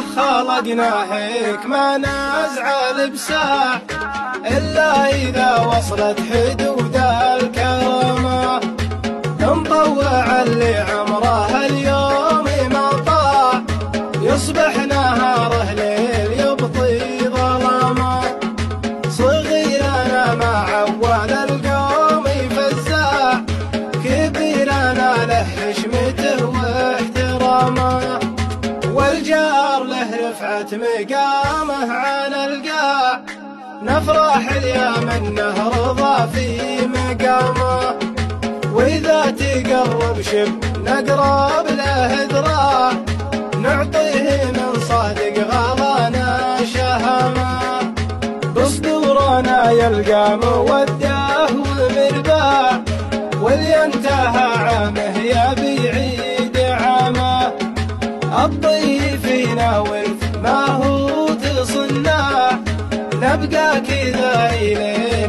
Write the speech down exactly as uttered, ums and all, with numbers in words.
خلقنا هيك ما نزعل بساع إلا إذا وصلت حدود الكرامة. نطوع اللي عمره اليوم ما طاع يصبح نهاره ليل يبطي ظلامه. صغيرنا مع أول القوم يفزع كبيرنا له حشمته واحترامه. والجار له رفعة مقامه على القاع نفرح اليوم انه رضى في مقامه. واذا تقرب شب نقرب له ذراع نعطيه من صادق غلانا شهامه. بصدورنا يلقى موده ومرباع واللي انتهى عامه يبي يعيد عامه. الضيف ناول ما هو تصنع نبقى كذا إليه